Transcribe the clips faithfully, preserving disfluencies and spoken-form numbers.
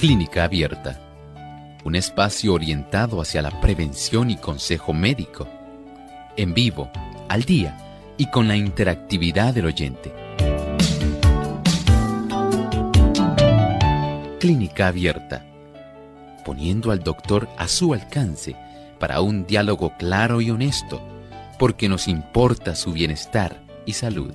Clínica Abierta, un espacio orientado hacia la prevención y consejo médico, en vivo, al día y con la interactividad del oyente. Clínica Abierta, poniendo al doctor a su alcance para un diálogo claro y honesto, porque nos importa su bienestar y salud.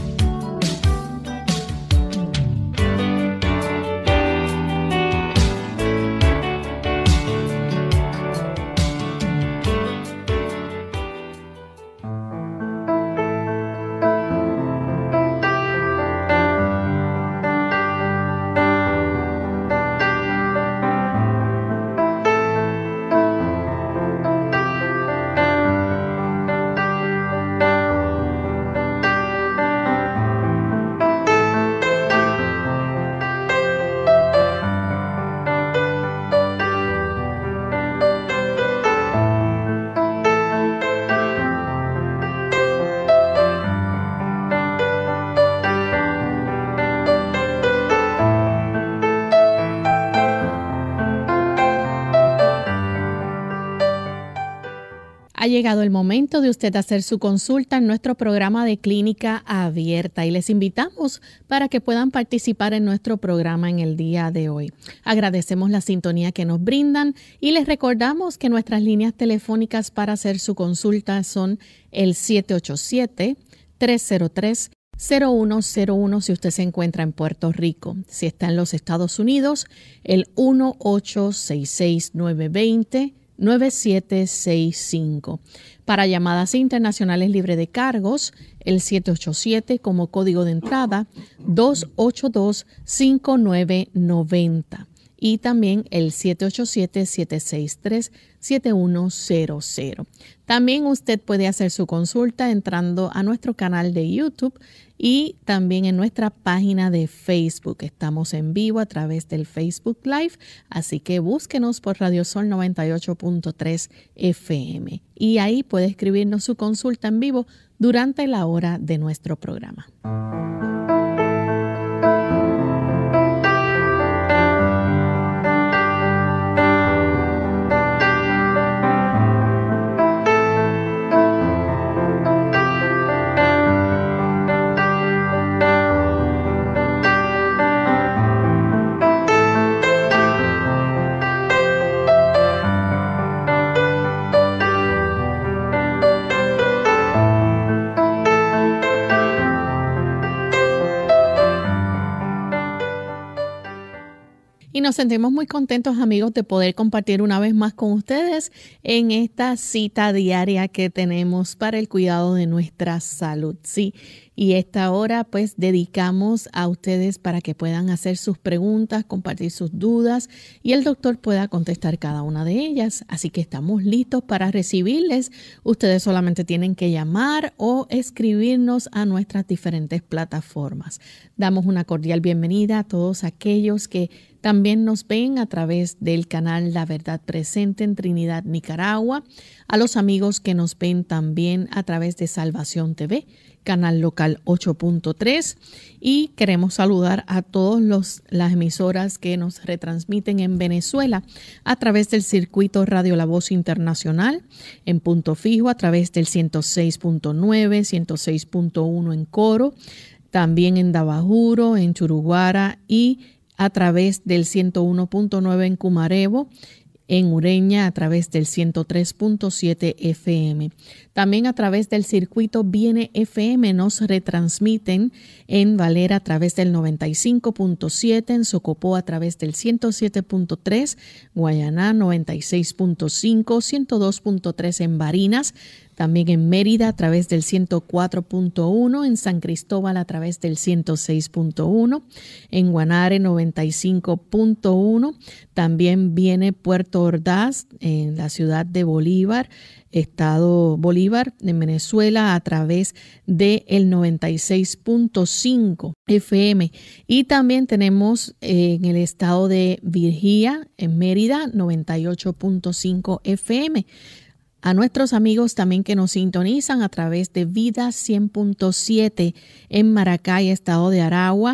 Ha llegado el momento de usted hacer su consulta en nuestro programa de Clínica Abierta y les invitamos para que puedan participar en nuestro programa en el día de hoy. Agradecemos la sintonía que nos brindan y les recordamos que nuestras líneas telefónicas para hacer su consulta son el siete ocho siete, tres cero tres, cero uno cero uno si usted se encuentra en Puerto Rico. Si está en los Estados Unidos, el uno ocho seis seis, nueve dos cero, nueve siete seis cinco. Para llamadas internacionales libre de cargos, el siete ocho siete como código de entrada dos ocho dos, cinco nueve nueve cero y también el siete ocho siete, siete seis tres, siete uno cero cero. También usted puede hacer su consulta entrando a nuestro canal de YouTube y también en nuestra página de Facebook. Estamos en vivo a través del Facebook Live, así que búsquenos por Radio Sol noventa y ocho punto tres F M. Y ahí puede escribirnos su consulta en vivo durante la hora de nuestro programa. Y nos sentimos muy contentos, amigos, de poder compartir una vez más con ustedes en esta cita diaria que tenemos para el cuidado de nuestra salud. Sí, y esta hora pues dedicamos a ustedes para que puedan hacer sus preguntas, compartir sus dudas y el doctor pueda contestar cada una de ellas. Así que estamos listos para recibirles. Ustedes solamente tienen que llamar o escribirnos a nuestras diferentes plataformas. Damos una cordial bienvenida a todos aquellos que también nos ven a través del canal La Verdad Presente en Trinidad, Nicaragua, a los amigos que nos ven también a través de Salvación T V, canal local ocho punto tres, y queremos saludar a todas las emisoras que nos retransmiten en Venezuela a través del circuito Radio La Voz Internacional, en punto fijo a través del ciento seis punto nueve, ciento seis punto uno en Coro, también en Dabajuro, en Churuguara y a través del ciento uno punto nueve en Cumarebo, en Ureña a través del ciento tres punto siete F M. También a través del circuito Viene F M nos retransmiten en Valera a través del noventa y cinco punto siete, en Socopó a través del ciento siete punto tres, Guayaná noventa y seis punto cinco, ciento dos punto tres en Barinas, también en Mérida a través del ciento cuatro punto uno, en San Cristóbal a través del ciento seis punto uno, en Guanare noventa y cinco punto uno, también viene Puerto Ordaz en la ciudad de Bolívar, Estado Bolívar en Venezuela a través del noventa y seis punto cinco F M y también tenemos en el estado de Virginia en Mérida noventa y ocho punto cinco F M. A nuestros amigos también que nos sintonizan a través de Vida cien punto siete en Maracay, estado de Aragua,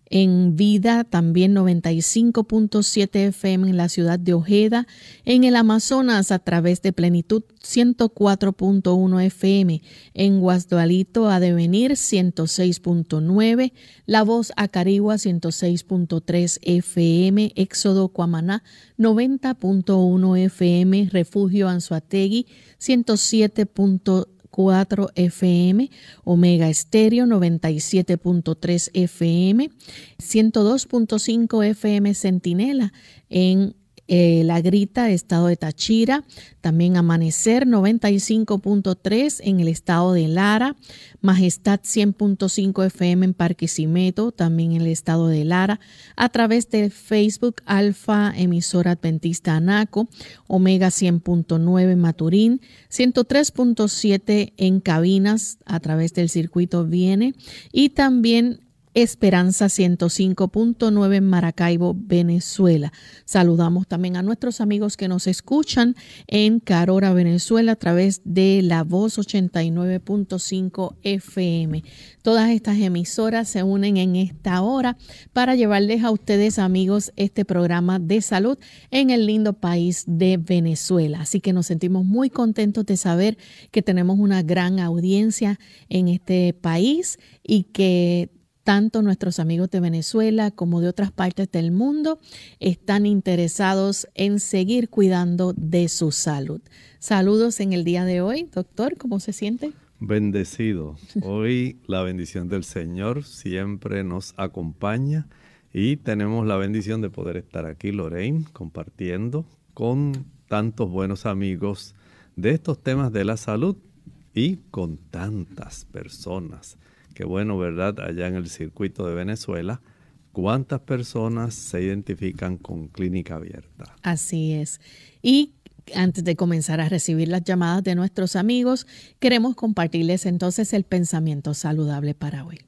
En Vida también noventa y cinco punto siete F M en la ciudad de Ojeda. En el Amazonas a través de Plenitud ciento cuatro punto uno F M. En Guasdualito a Devenir ciento seis punto nueve. La Voz Acarigua ciento seis punto tres F M. Éxodo Cuamaná noventa punto uno F M. Refugio Anzoátegui ciento siete punto cuatro F M, Omega Estéreo noventa y siete punto tres F M, ciento dos punto cinco F M Centinela en eh, La Grita, estado de Táchira, también Amanecer noventa y cinco punto tres en el estado de Lara, Majestad cien punto cinco F M en Barquisimeto, también en el estado de Lara, a través de Facebook Alfa Emisora Adventista Anaco, Omega cien punto nueve en Maturín, ciento tres punto siete en Cabinas a través del circuito Viene y también Esperanza ciento cinco punto nueve en Maracaibo, Venezuela. Saludamos también a nuestros amigos que nos escuchan en Carora, Venezuela, a través de La Voz ochenta y nueve punto cinco F M. Todas estas emisoras se unen en esta hora para llevarles a ustedes, amigos, este programa de salud en el lindo país de Venezuela. Así que nos sentimos muy contentos de saber que tenemos una gran audiencia en este país y que tanto nuestros amigos de Venezuela como de otras partes del mundo están interesados en seguir cuidando de su salud. Saludos en el día de hoy. Doctor, ¿cómo se siente? Bendecido. Hoy la bendición del Señor siempre nos acompaña y tenemos la bendición de poder estar aquí, Lorraine, compartiendo con tantos buenos amigos de estos temas de la salud y con tantas personas. Qué bueno, ¿verdad? Allá en el circuito de Venezuela, ¿cuántas personas se identifican con Clínica Abierta? Así es. Y antes de comenzar a recibir las llamadas de nuestros amigos, queremos compartirles entonces el pensamiento saludable para hoy.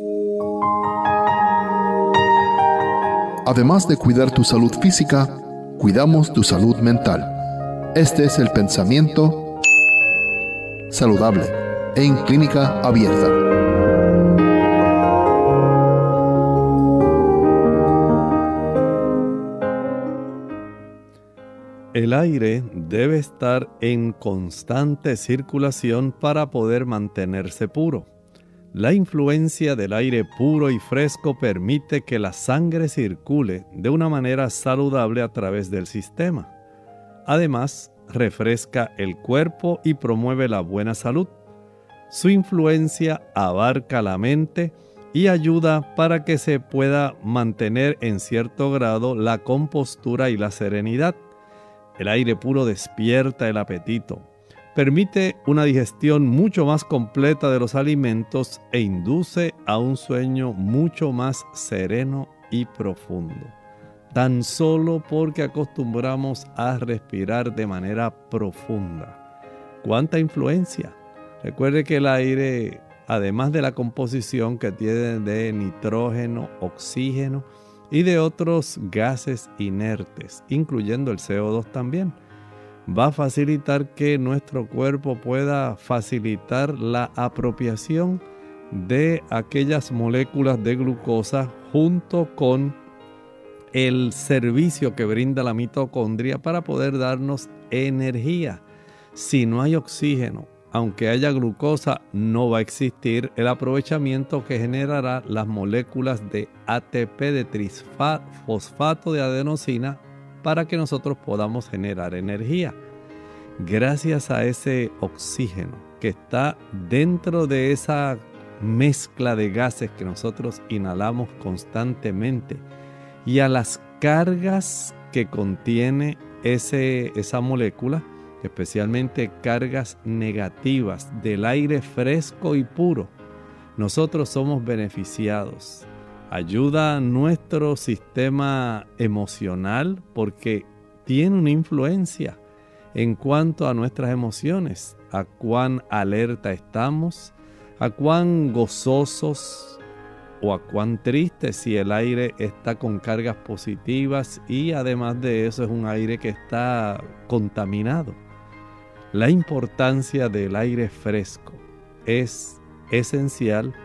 Además de cuidar tu salud física, cuidamos tu salud mental. Este es el pensamiento saludable en Clínica Abierta. El aire debe estar en constante circulación para poder mantenerse puro. La influencia del aire puro y fresco permite que la sangre circule de una manera saludable a través del sistema. Además, refresca el cuerpo y promueve la buena salud. Su influencia abarca la mente y ayuda para que se pueda mantener en cierto grado la compostura y la serenidad. El aire puro despierta el apetito, permite una digestión mucho más completa de los alimentos e induce a un sueño mucho más sereno y profundo. Tan solo porque acostumbramos a respirar de manera profunda. ¿Cuánta influencia? Recuerde que el aire, además de la composición que tiene de nitrógeno, oxígeno y de otros gases inertes, incluyendo el C O dos también, va a facilitar que nuestro cuerpo pueda facilitar la apropiación de aquellas moléculas de glucosa junto con el servicio que brinda la mitocondria para poder darnos energía. Si no hay oxígeno, aunque haya glucosa, no va a existir el aprovechamiento que generará las moléculas de A T P, de trisfosfato de adenosina, para que nosotros podamos generar energía. Gracias a ese oxígeno que está dentro de esa mezcla de gases que nosotros inhalamos constantemente y a las cargas que contiene ese, esa molécula, especialmente cargas negativas del aire fresco y puro, nosotros somos beneficiados. Ayuda a nuestro sistema emocional porque tiene una influencia en cuanto a nuestras emociones, a cuán alerta estamos, a cuán gozosos o a cuán tristes si el aire está con cargas positivas y además de eso es un aire que está contaminado. La importancia del aire fresco es esencial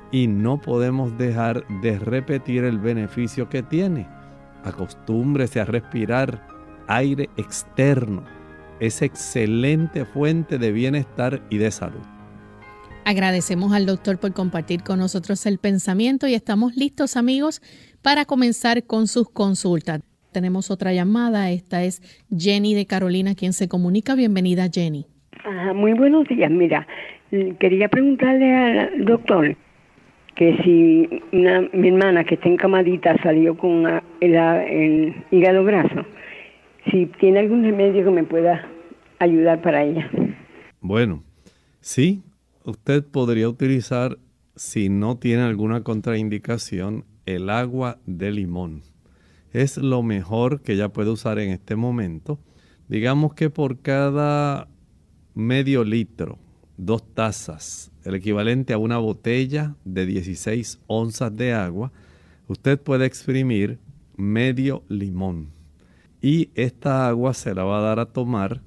y no podemos dejar de repetir el beneficio que tiene. Acostúmbrese a respirar aire externo. Es excelente fuente de bienestar y de salud. Agradecemos al doctor por compartir con nosotros el pensamiento y estamos listos, amigos, para comenzar con sus consultas. Tenemos otra llamada. Esta es Jenny de Carolina, quien se comunica. Bienvenida, Jenny. Ajá, muy buenos días. Mira, quería preguntarle al doctor que si una, mi hermana que está encamadita salió con una, el, el hígado graso, si tiene algún remedio que me pueda ayudar para ella. Bueno, sí, usted podría utilizar, si no tiene alguna contraindicación, el agua de limón. Es lo mejor que ella puede usar en este momento. Digamos que por cada medio litro, dos tazas, el equivalente a una botella de dieciséis onzas de agua, usted puede exprimir medio limón. Y esta agua se la va a dar a tomar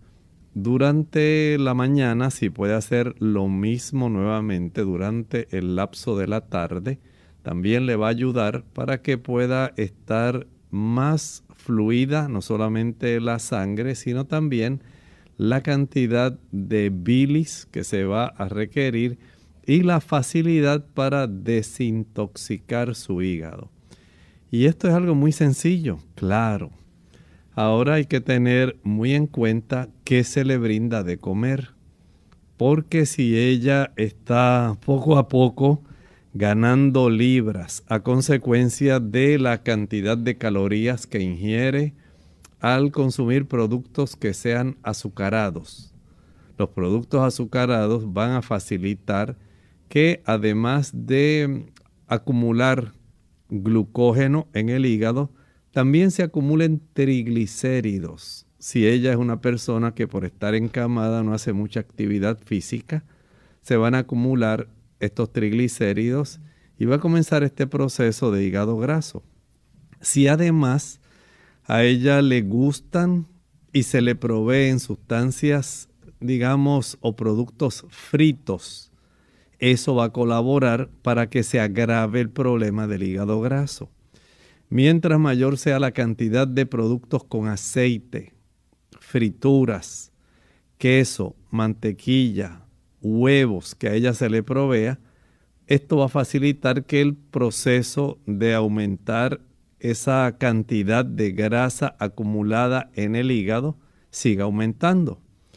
durante la mañana, si puede hacer lo mismo nuevamente durante el lapso de la tarde. También le va a ayudar para que pueda estar más fluida, no solamente la sangre, sino también la cantidad de bilis que se va a requerir y la facilidad para desintoxicar su hígado. Y esto es algo muy sencillo, claro. Ahora hay que tener muy en cuenta qué se le brinda de comer, porque si ella está poco a poco ganando libras a consecuencia de la cantidad de calorías que ingiere al consumir productos que sean azucarados. Los productos azucarados van a facilitar que, además de acumular glucógeno en el hígado, también se acumulen triglicéridos. Si ella es una persona que por estar encamada no hace mucha actividad física, se van a acumular estos triglicéridos y va a comenzar este proceso de hígado graso. Si además a ella le gustan y se le proveen sustancias, digamos, o productos fritos, eso va a colaborar para que se agrave el problema del hígado graso. Mientras mayor sea la cantidad de productos con aceite, frituras, queso, mantequilla, huevos que a ella se le provea, esto va a facilitar que el proceso de aumentar esa cantidad de grasa acumulada en el hígado siga aumentando.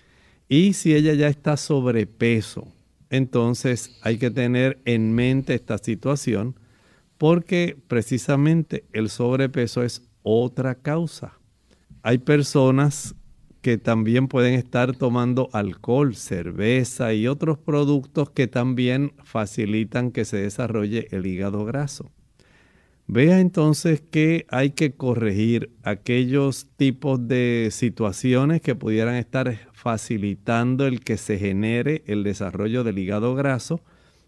Y si ella ya está sobrepeso, entonces hay que tener en mente esta situación, porque precisamente el sobrepeso es otra causa. Hay personas que también pueden estar tomando alcohol, cerveza y otros productos que también facilitan que se desarrolle el hígado graso. Vea entonces que hay que corregir aquellos tipos de situaciones que pudieran estar facilitando el que se genere el desarrollo del hígado graso.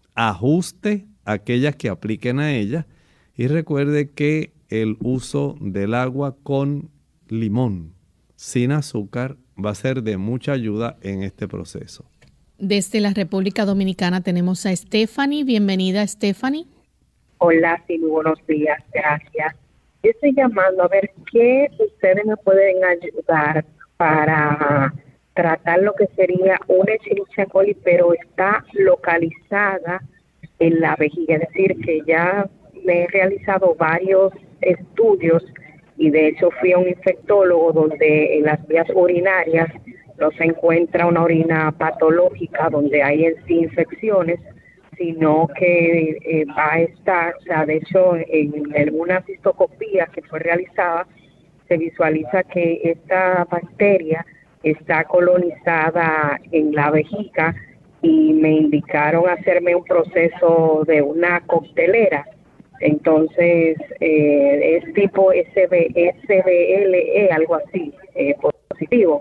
Ajuste aquellas que apliquen a ella y recuerde que el uso del agua con limón, sin azúcar, va a ser de mucha ayuda en este proceso. Desde la República Dominicana tenemos a Stephanie. Bienvenida, Stephanie. Hola, sí, muy buenos días, gracias. Yo estoy llamando a ver qué ustedes me pueden ayudar para tratar lo que sería una Escherichia coli, pero está localizada en la vejiga, es decir, que ya me he realizado varios estudios y de hecho fui a un infectólogo donde en las vías urinarias no se encuentra una orina patológica donde hay en sí infecciones, sino que eh, va a estar, o sea, de hecho en, en una cistoscopía que fue realizada se visualiza que esta bacteria está colonizada en la vejiga y me indicaron hacerme un proceso de una coctelera. Entonces eh, es tipo S B L E, algo así, eh, positivo,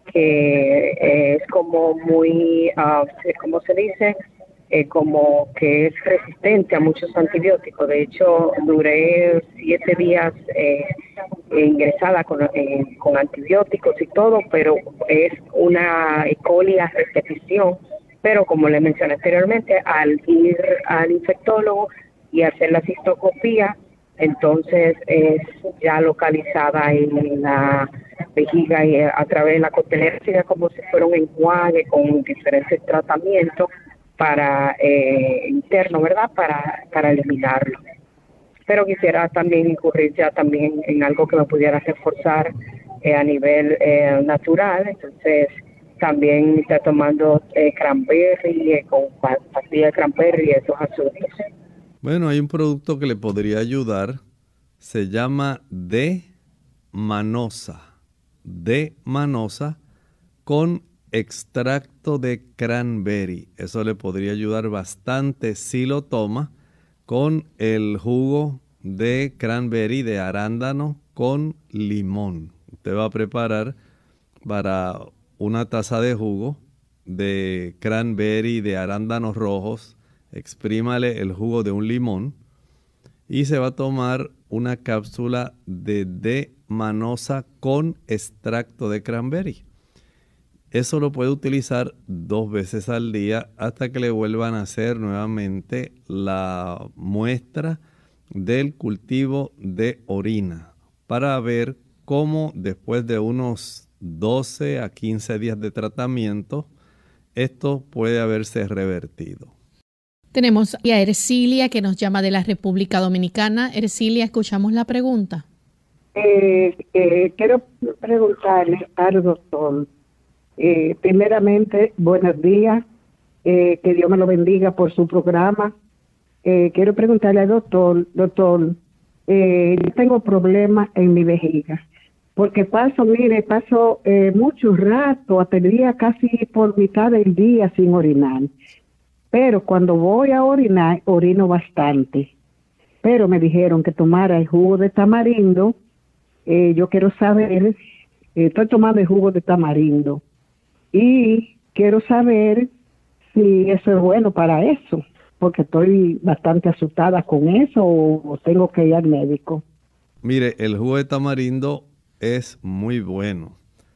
que eh, es como muy, uh, ¿cómo se dice? Eh, como que es resistente a muchos antibióticos. De hecho, duré siete días eh, ingresada con, eh, con antibióticos y todo, pero es una E. coli a repetición pero como le mencioné anteriormente, al ir al infectólogo y hacer la cistoscopía, entonces es ya localizada en la vejiga y a través de la costelera, sería como si fuera un enjuague con diferentes tratamientos para eh, interno, ¿verdad? Para, para eliminarlo. Pero quisiera también incurrir ya también en algo que me pudiera reforzar eh, a nivel eh, natural, entonces también está tomando eh, cranberry, eh, con pastilla de cranberry y esos asuntos. Bueno, hay un producto que le podría ayudar, se llama D-manosa, D-manosa con extracto de cranberry. Eso le podría ayudar bastante si lo toma con el jugo de cranberry de arándano con limón. Usted va a preparar para una taza de jugo de cranberry de arándanos rojos, exprímale el jugo de un limón y se va a tomar una cápsula de D-manosa con extracto de cranberry. Eso lo puede utilizar dos veces al día hasta que le vuelvan a hacer nuevamente la muestra del cultivo de orina para ver cómo después de unos doce a quince días de tratamiento esto puede haberse revertido. Tenemos a Ercilia que nos llama de la República Dominicana. Ercilia, escuchamos la pregunta. Eh, eh, quiero preguntarle al doctor, eh, primeramente, buenos días, eh, que Dios me lo bendiga por su programa. Eh, quiero preguntarle al doctor, doctor, eh, yo tengo problemas en mi vejiga, porque paso, mire, paso eh, mucho rato, hasta el día casi por mitad del día sin orinar. Pero cuando voy a orinar, orino bastante. Pero me dijeron que tomara el jugo de tamarindo. Eh, yo quiero saber, eh, estoy tomando el jugo de tamarindo. Y quiero saber si eso es bueno para eso. Porque estoy bastante asustada con eso o, o tengo que ir al médico. Mire, el jugo de tamarindo es muy bueno.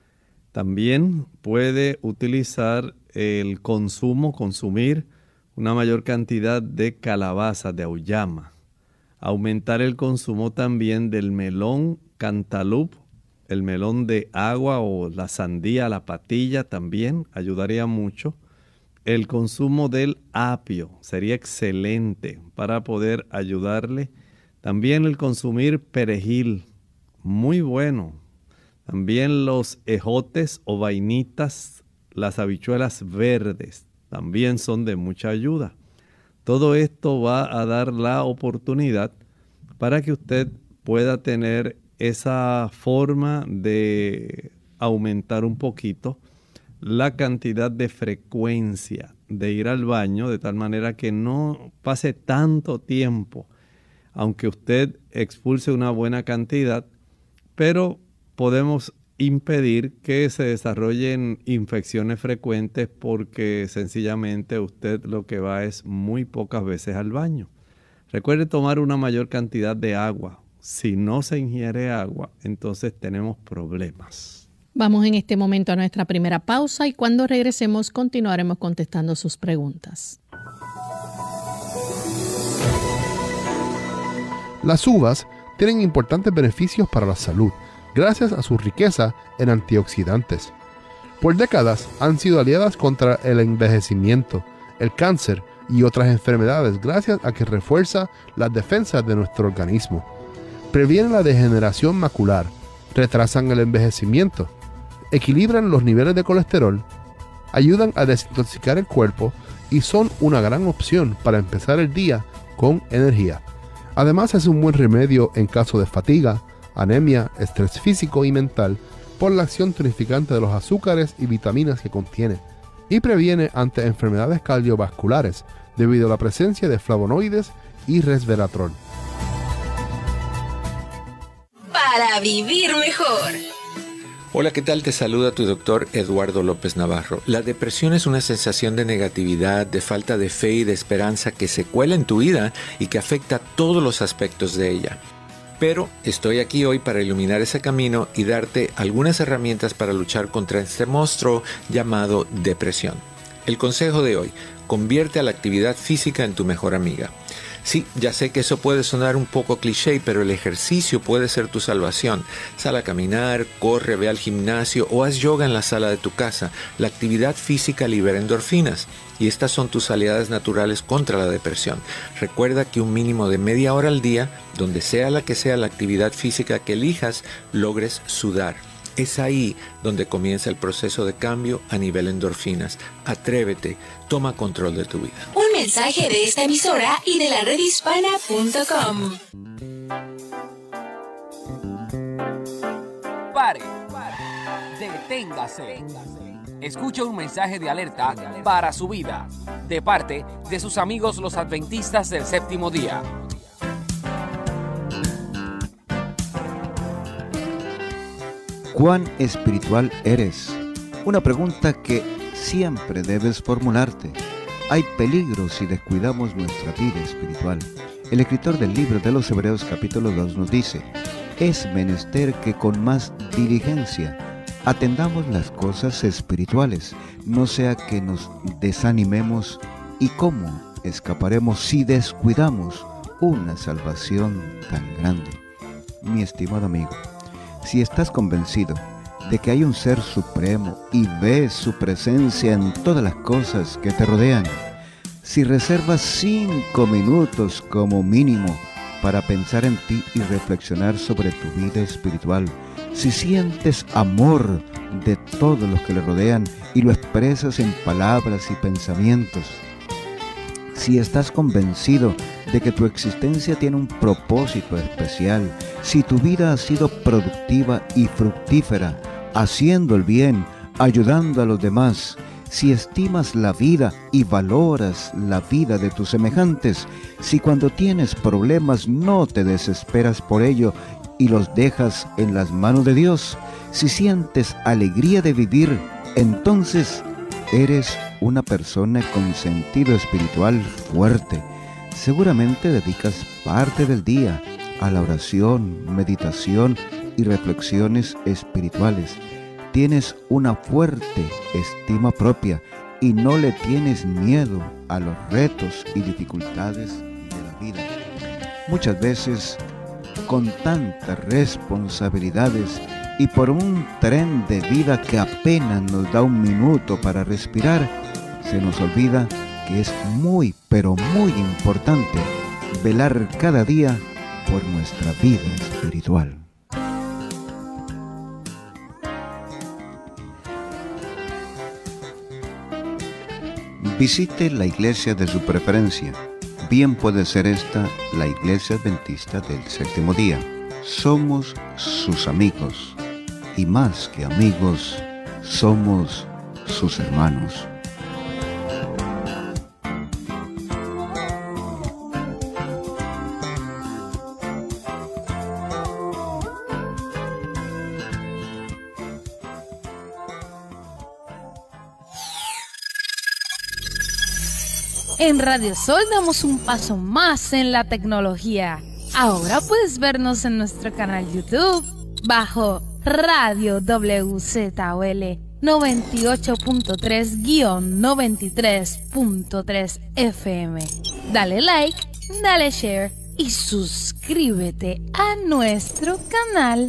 También puede utilizar el consumo, consumir una mayor cantidad de calabaza, de auyama. Aumentar el consumo también del melón cantaloupe, el melón de agua o la sandía, la patilla también ayudaría mucho. El consumo del apio sería excelente para poder ayudarle. También el consumir perejil, muy bueno. También los ejotes o vainitas, las habichuelas verdes, también son de mucha ayuda. Todo esto va a dar la oportunidad para que usted pueda tener esa forma de aumentar un poquito la cantidad de frecuencia de ir al baño, de tal manera que no pase tanto tiempo, aunque usted expulse una buena cantidad, pero podemos impedir que se desarrollen infecciones frecuentes porque sencillamente usted lo que va es muy pocas veces al baño. Recuerde tomar una mayor cantidad de agua. Si no se ingiere agua, entonces tenemos problemas. Vamos en este momento a nuestra primera pausa y cuando regresemos continuaremos contestando sus preguntas. Las uvas tienen importantes beneficios para la salud, gracias a su riqueza en antioxidantes. Por décadas han sido aliadas contra el envejecimiento, el cáncer y otras enfermedades gracias a que refuerza las defensas de nuestro organismo. Previenen la degeneración macular, retrasan el envejecimiento, equilibran los niveles de colesterol, ayudan a desintoxicar el cuerpo y son una gran opción para empezar el día con energía. Además es un buen remedio en caso de fatiga, anemia, estrés físico y mental por la acción tonificante de los azúcares y vitaminas que contiene, y previene ante enfermedades cardiovasculares debido a la presencia de flavonoides y resveratrol. Para vivir mejor. Hola, ¿qué tal? Te saluda tu doctor Eduardo López Navarro. La depresión es una sensación de negatividad, de falta de fe y de esperanza que se cuela en tu vida y que afecta todos los aspectos de ella. Pero estoy aquí hoy para iluminar ese camino y darte algunas herramientas para luchar contra este monstruo llamado depresión. El consejo de hoy: convierte a la actividad física en tu mejor amiga. Sí, ya sé que eso puede sonar un poco cliché, pero el ejercicio puede ser tu salvación. Sal a caminar, corre, ve al gimnasio o haz yoga en la sala de tu casa. La actividad física libera endorfinas y estas son tus aliadas naturales contra la depresión. Recuerda que un mínimo de media hora al día, donde sea la que sea la actividad física que elijas, logres sudar. Es ahí donde comienza el proceso de cambio a nivel endorfinas. Atrévete, toma control de tu vida. Un mensaje de esta emisora y de la red hispana punto com. Pare, deténgase. Escucha un mensaje de alerta para su vida, de parte de sus amigos los adventistas del séptimo día. ¿Cuán espiritual eres? Una pregunta que siempre debes formularte. Hay peligro si descuidamos nuestra vida espiritual. El escritor del libro de los Hebreos capítulo dos nos dice: es menester que con más diligencia atendamos las cosas espirituales, no sea que nos desanimemos. ¿Y cómo escaparemos si descuidamos una salvación tan grande? Mi estimado amigo, si estás convencido de que hay un ser supremo y ves su presencia en todas las cosas que te rodean, si reservas cinco minutos como mínimo para pensar en ti y reflexionar sobre tu vida espiritual, si sientes amor de todos los que le rodean y lo expresas en palabras y pensamientos, si estás convencido de que tu existencia tiene un propósito especial, si tu vida ha sido productiva y fructífera, haciendo el bien, ayudando a los demás, si estimas la vida y valoras la vida de tus semejantes, si cuando tienes problemas no te desesperas por ello y los dejas en las manos de Dios, si sientes alegría de vivir, entonces eres una persona con sentido espiritual fuerte. Seguramente dedicas parte del día a la oración, meditación y reflexiones espirituales. Tienes una fuerte estima propia y no le tienes miedo a los retos y dificultades de la vida. Muchas veces, con tantas responsabilidades y por un tren de vida que apenas nos da un minuto para respirar, se nos olvida que es muy, pero muy importante velar cada día por nuestra vida espiritual. Visite la iglesia de su preferencia. Bien puede ser esta la iglesia adventista del séptimo día. Somos sus amigos y más que amigos, somos sus hermanos. En Radio Sol damos un paso más en la tecnología. Ahora puedes vernos en nuestro canal YouTube bajo Radio W Z O L noventa y ocho punto tres guión noventa y tres punto tres F M. Dale like, dale share y suscríbete a nuestro canal.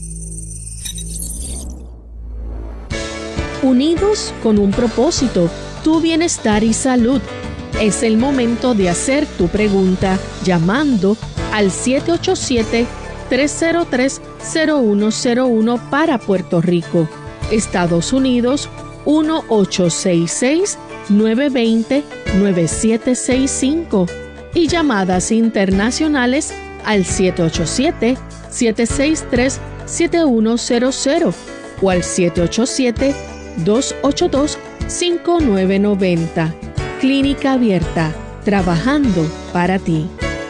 Unidos con un propósito, tu bienestar y salud. Es el momento de hacer tu pregunta llamando al siete ocho siete, tres cero tres, cero uno cero uno para Puerto Rico, Estados Unidos uno ocho seis seis, nueve dos cero, nueve siete seis cinco y llamadas internacionales al siete ocho siete, siete seis tres, siete uno cero cero o al siete ocho siete, dos ocho dos, cinco nueve nueve cero. Clínica Abierta, trabajando para ti.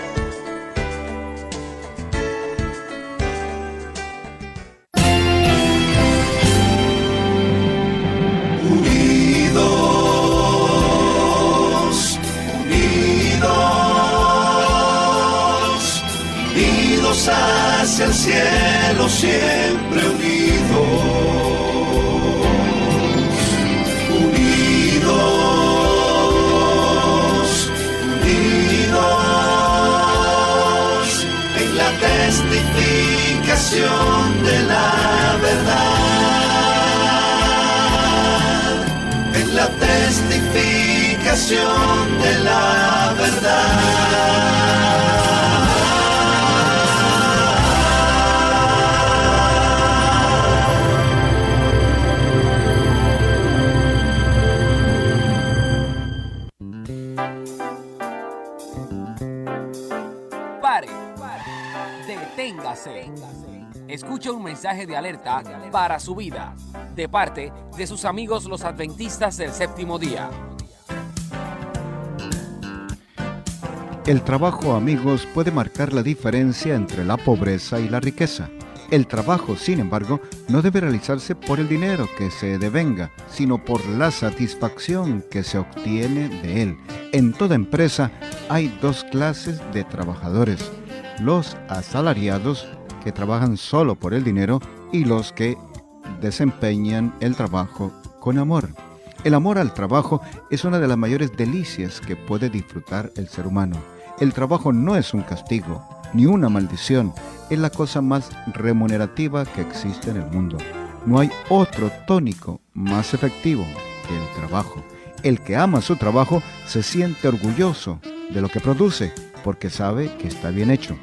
Unidos, unidos, unidos hacia el cielo, siempre unidos, unidos. explicación de la verdad. Pare, deténgase. Escucha un mensaje de alerta para su vida, de parte de sus amigos los adventistas del séptimo día. El trabajo, amigos, puede marcar la diferencia entre la pobreza y la riqueza. El trabajo, sin embargo, no debe realizarse por el dinero que se devenga, sino por la satisfacción que se obtiene de él. En toda empresa hay dos clases de trabajadores: los asalariados, que trabajan solo por el dinero, y los que desempeñan el trabajo con amor. El amor al trabajo es una de las mayores delicias que puede disfrutar el ser humano. El trabajo no es un castigo, ni una maldición, es la cosa más remunerativa que existe en el mundo. No hay otro tónico más efectivo que el trabajo. El que ama su trabajo se siente orgulloso de lo que produce, porque sabe que está bien hecho.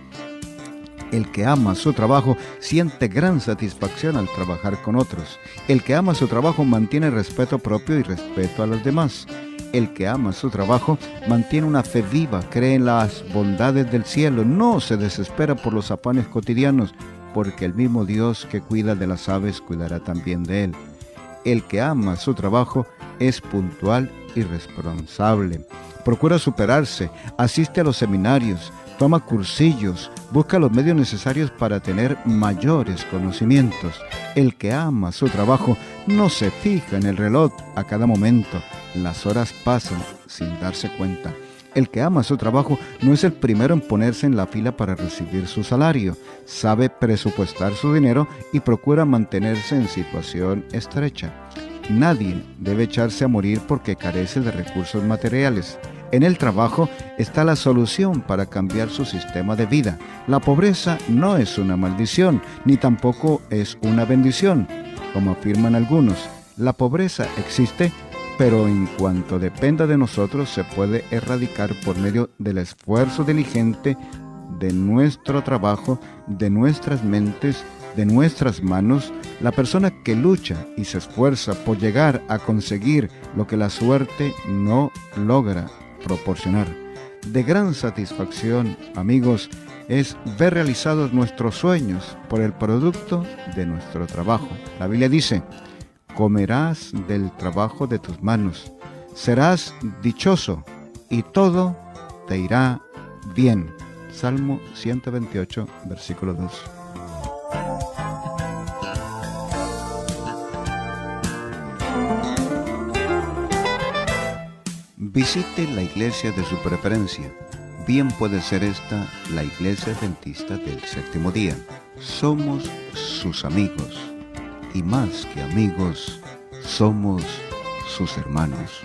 El que ama su trabajo siente gran satisfacción al trabajar con otros. El que ama su trabajo mantiene respeto propio y respeto a los demás. El que ama su trabajo mantiene una fe viva, cree en las bondades del cielo, no se desespera por los afanes cotidianos, porque el mismo Dios que cuida de las aves cuidará también de él. El que ama su trabajo es puntual y responsable. Procura superarse, asiste a los seminarios, toma cursillos, busca los medios necesarios para tener mayores conocimientos. El que ama su trabajo no se fija en el reloj a cada momento. Las horas pasan sin darse cuenta. El que ama su trabajo no es el primero en ponerse en la fila para recibir su salario. Sabe presupuestar su dinero y procura mantenerse en situación estrecha. Nadie debe echarse a morir porque carece de recursos materiales. En el trabajo está la solución para cambiar su sistema de vida. La pobreza no es una maldición, ni tampoco es una bendición, como afirman algunos. La pobreza existe, pero en cuanto dependa de nosotros se puede erradicar por medio del esfuerzo diligente de nuestro trabajo, de nuestras mentes, de nuestras manos. La persona que lucha y se esfuerza por llegar a conseguir lo que la suerte no logra proporcionar. De gran satisfacción, amigos, es ver realizados nuestros sueños por el producto de nuestro trabajo. La Biblia dice: comerás del trabajo de tus manos, serás dichoso y todo te irá bien. Salmo ciento veintiocho, versículo dos. Visite la iglesia de su preferencia. Bien puede ser esta la iglesia adventista del séptimo día. Somos sus amigos, y más que amigos, somos sus hermanos.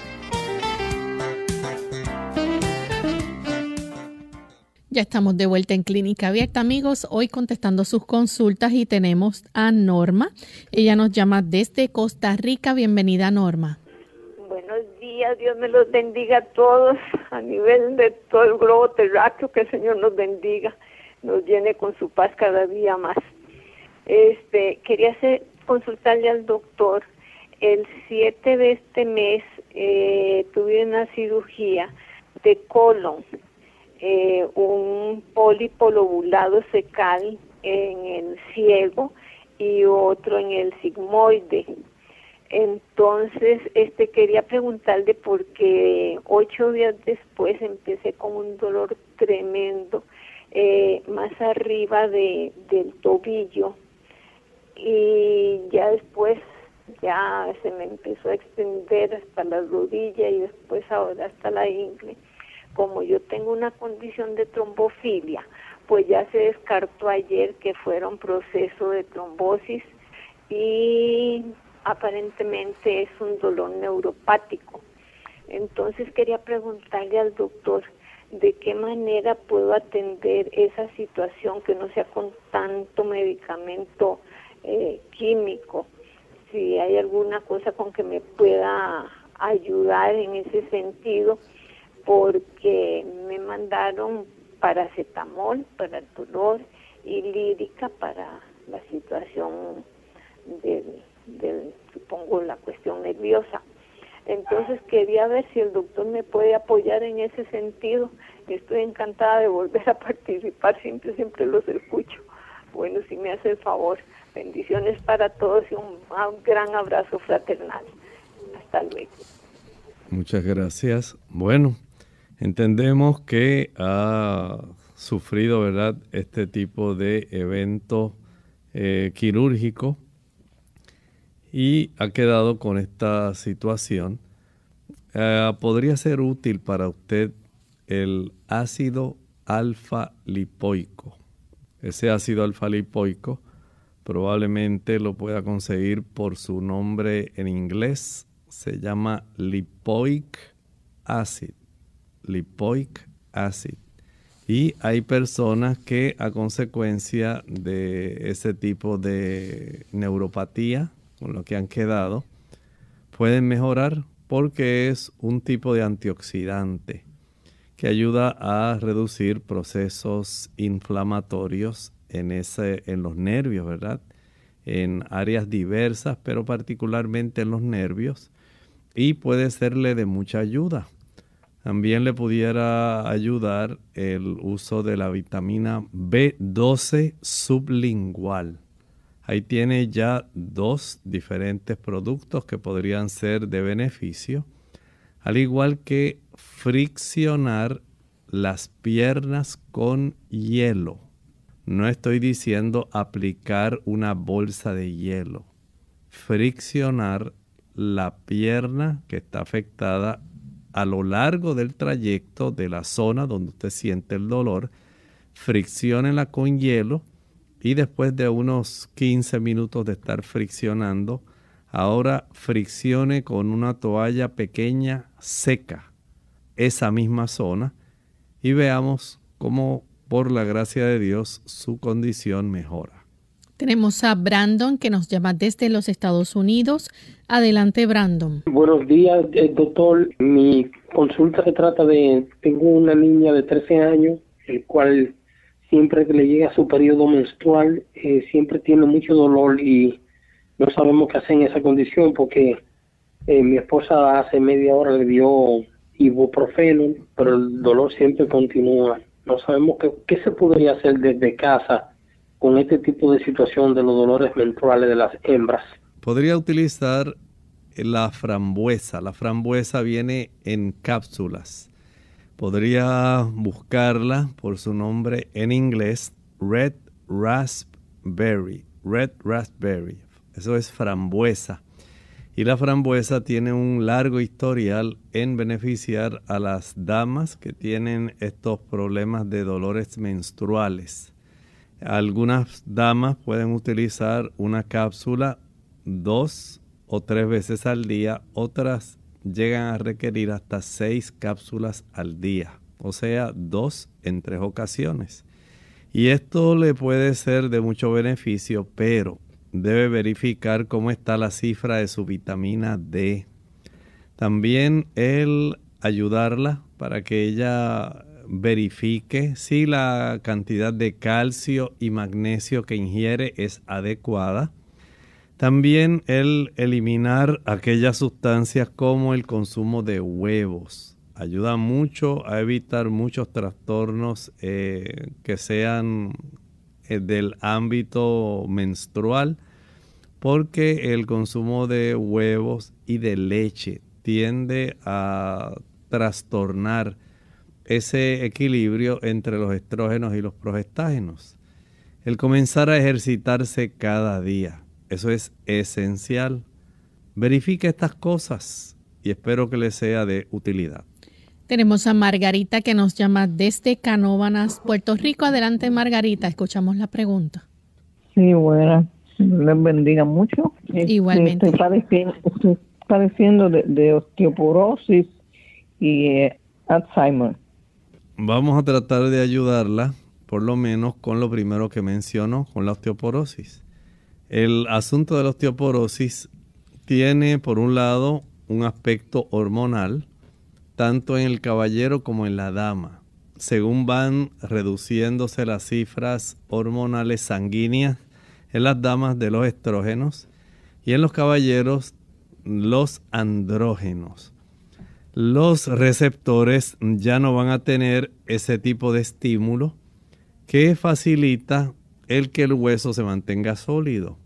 Ya estamos de vuelta en Clínica Abierta, amigos, hoy contestando sus consultas, y tenemos a Norma. Ella nos llama desde Costa Rica. Bienvenida, Norma. Buenos días, Dios me los bendiga a todos, a nivel de todo el globo terráqueo, que el Señor nos bendiga, nos llene con su paz cada día más. Este, quería hacer, consultarle al doctor. El siete de este mes eh, tuve una cirugía de colon, eh, un pólipo lobulado secal en el ciego y otro en el sigmoide. Entonces, este quería preguntarle porque ocho días después empecé con un dolor tremendo eh, más arriba de, del tobillo, y ya después ya se me empezó a extender hasta la rodilla y después ahora hasta la ingle. Como yo tengo una condición de trombofilia, pues ya se descartó ayer que fuera un proceso de trombosis y aparentemente es un dolor neuropático. Entonces quería preguntarle al doctor de qué manera puedo atender esa situación, que no sea con tanto medicamento eh, químico. Si hay alguna cosa con que me pueda ayudar en ese sentido, porque me mandaron paracetamol para el dolor y lírica para la situación del, del, supongo, la cuestión nerviosa. Entonces quería ver si el doctor me puede apoyar en ese sentido. Estoy encantada de volver a participar, siempre, siempre los escucho. Bueno, si me hace el favor, bendiciones para todos y un, un gran abrazo fraternal. Hasta luego. Muchas gracias. Bueno, entendemos que ha sufrido, ¿verdad?, este tipo de evento eh, quirúrgico y ha quedado con esta situación. Eh, podría ser útil para usted el ácido alfa-lipoico. Ese ácido alfa-lipoico probablemente lo pueda conseguir por su nombre en inglés. Se llama lipoic acid. Lipoic acid. Y hay personas que a consecuencia de ese tipo de neuropatía con lo que han quedado, pueden mejorar porque es un tipo de antioxidante que ayuda a reducir procesos inflamatorios en, ese, en los nervios, ¿verdad? En áreas diversas, pero particularmente en los nervios, y puede serle de mucha ayuda. También le pudiera ayudar el uso de la vitamina B doce sublingual. Ahí tiene ya dos diferentes productos que podrían ser de beneficio, al igual que friccionar las piernas con hielo. No estoy diciendo aplicar una bolsa de hielo. Friccionar la pierna que está afectada a lo largo del trayecto de la zona donde usted siente el dolor. Fricciónela con hielo y después de unos quince minutos de estar friccionando, ahora friccione con una toalla pequeña seca esa misma zona y veamos cómo, por la gracia de Dios, su condición mejora. Tenemos a Brandon que nos llama desde los Estados Unidos. Adelante, Brandon. Buenos días, doctor. Mi consulta se trata de, tengo una niña de trece años, el cual siempre que le llega su periodo menstrual, eh, siempre tiene mucho dolor y no sabemos qué hacer en esa condición porque eh, mi esposa hace media hora le dio ibuprofeno, pero el dolor siempre continúa. No sabemos qué, qué se podría hacer desde casa con este tipo de situación de los dolores menstruales de las hembras. Podría utilizar la frambuesa. La frambuesa viene en cápsulas. Podría buscarla por su nombre en inglés, Red Raspberry. Red Raspberry. Eso es frambuesa. Y la frambuesa tiene un largo historial en beneficiar a las damas que tienen estos problemas de dolores menstruales. Algunas damas pueden utilizar una cápsula dos o tres veces al día, otras llegan a requerir hasta seis cápsulas al día, o sea, dos en tres ocasiones. Y esto le puede ser de mucho beneficio, pero debe verificar cómo está la cifra de su vitamina D. También el ayudarla para que ella verifique si la cantidad de calcio y magnesio que ingiere es adecuada. También el eliminar aquellas sustancias como el consumo de huevos. Ayuda mucho a evitar muchos trastornos eh, que sean eh, del ámbito menstrual, porque el consumo de huevos y de leche tiende a trastornar ese equilibrio entre los estrógenos y los progestágenos. El comenzar a ejercitarse cada día, eso es esencial. Verifique estas cosas y espero que les sea de utilidad. Tenemos a Margarita que nos llama desde Canóvanas, Puerto Rico. Adelante, Margarita, escuchamos la pregunta. Sí, bueno, les bendiga mucho. Igualmente. Estoy padeciendo, estoy padeciendo de, de osteoporosis y eh, Alzheimer. Vamos a tratar de ayudarla, por lo menos con lo primero que mencionó, con la osteoporosis. El asunto de la osteoporosis tiene, por un lado, un aspecto hormonal, tanto en el caballero como en la dama. Según van reduciéndose las cifras hormonales sanguíneas en las damas de los estrógenos y en los caballeros los andrógenos. Los receptores ya no van a tener ese tipo de estímulo que facilita el que el hueso se mantenga sólido.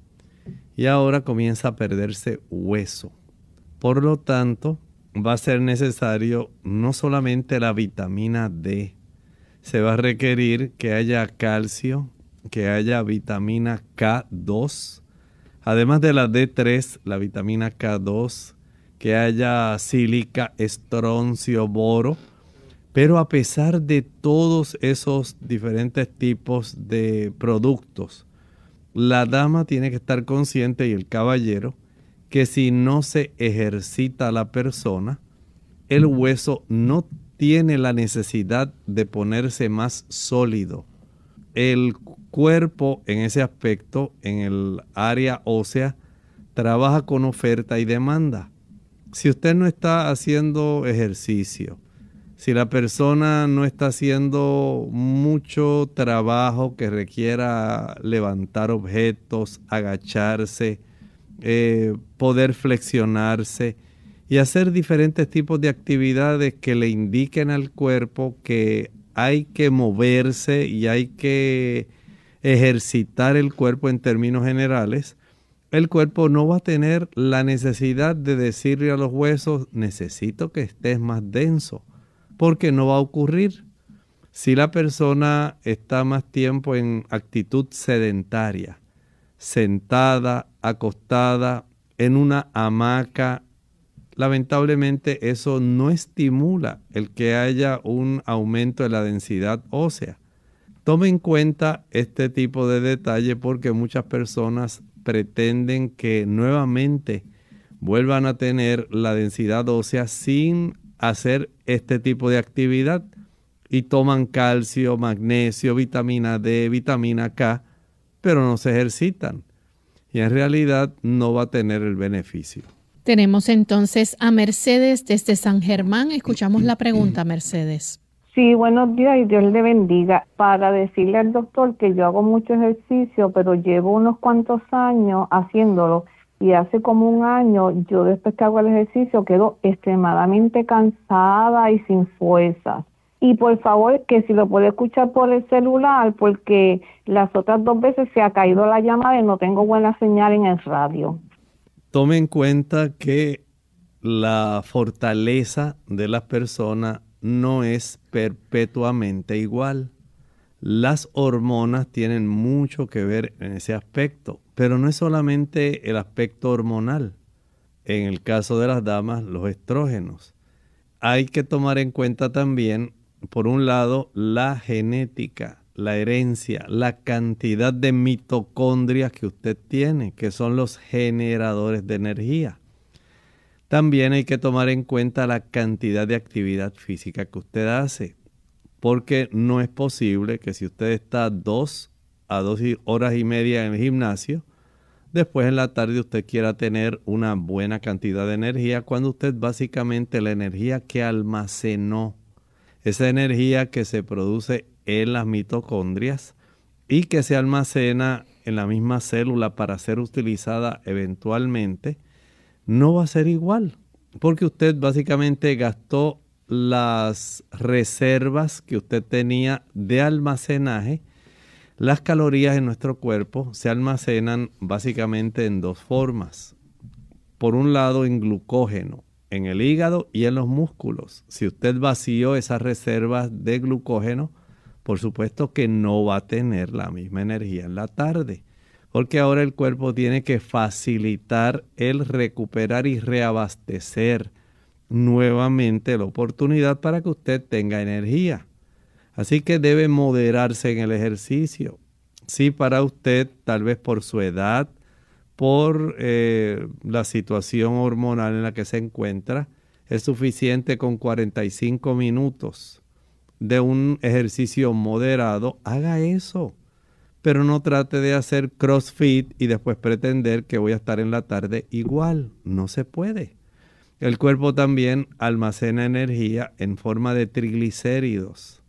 Y ahora comienza a perderse hueso. Por lo tanto, va a ser necesario no solamente la vitamina D, se va a requerir que haya calcio, que haya vitamina K dos, además de la D tres, la vitamina K dos, que haya sílica, estroncio, boro. Pero a pesar de todos esos diferentes tipos de productos, la dama tiene que estar consciente y el caballero que si no se ejercita la persona, el hueso no tiene la necesidad de ponerse más sólido. El cuerpo en ese aspecto, en el área ósea, trabaja con oferta y demanda. Si usted no está haciendo ejercicio, si la persona no está haciendo mucho trabajo que requiera levantar objetos, agacharse, eh, poder flexionarse y hacer diferentes tipos de actividades que le indiquen al cuerpo que hay que moverse y hay que ejercitar el cuerpo en términos generales, el cuerpo no va a tener la necesidad de decirle a los huesos, necesito que estés más denso, porque no va a ocurrir. Si la persona está más tiempo en actitud sedentaria, sentada, acostada, en una hamaca, lamentablemente eso no estimula el que haya un aumento de la densidad ósea. Tome en cuenta este tipo de detalle porque muchas personas pretenden que nuevamente vuelvan a tener la densidad ósea sin hacer este tipo de actividad y toman calcio, magnesio, vitamina D, vitamina K, pero no se ejercitan y en realidad no va a tener el beneficio. Tenemos entonces a Mercedes desde San Germán. Escuchamos la pregunta, Mercedes. Sí, buenos días y Dios le bendiga. Para decirle al doctor que yo hago mucho ejercicio, pero llevo unos cuantos años haciéndolo y hace como un año yo después que hago el ejercicio quedo extremadamente cansada y sin fuerza. Y por favor que si lo puede escuchar por el celular porque las otras dos veces se ha caído la llamada y no tengo buena señal en el radio. Tome en cuenta que la fortaleza de las personas no es perpetuamente igual. Las hormonas tienen mucho que ver en ese aspecto, pero no es solamente el aspecto hormonal. En el caso de las damas, los estrógenos. Hay que tomar en cuenta también, por un lado, la genética, la herencia, la cantidad de mitocondrias que usted tiene, que son los generadores de energía. También hay que tomar en cuenta la cantidad de actividad física que usted hace, porque no es posible que si usted está dos a dos horas y media en el gimnasio, después en la tarde usted quiera tener una buena cantidad de energía, cuando usted básicamente la energía que almacenó, esa energía que se produce en las mitocondrias y que se almacena en la misma célula para ser utilizada eventualmente, no va a ser igual, porque usted básicamente gastó las reservas que usted tenía de almacenaje. Las calorías en nuestro cuerpo se almacenan básicamente en dos formas. Por un lado en glucógeno, en el hígado y en los músculos. Si usted vació esas reservas de glucógeno, por supuesto que no va a tener la misma energía en la tarde, porque ahora el cuerpo tiene que facilitar el recuperar y reabastecer nuevamente la oportunidad para que usted tenga energía. Así que debe moderarse en el ejercicio. Sí, para usted, tal vez por su edad, por eh, la situación hormonal en la que se encuentra, es suficiente con cuarenta y cinco minutos de un ejercicio moderado. Haga eso, pero no trate de hacer CrossFit y después pretender que voy a estar en la tarde igual. No se puede. El cuerpo también almacena energía en forma de triglicéridos.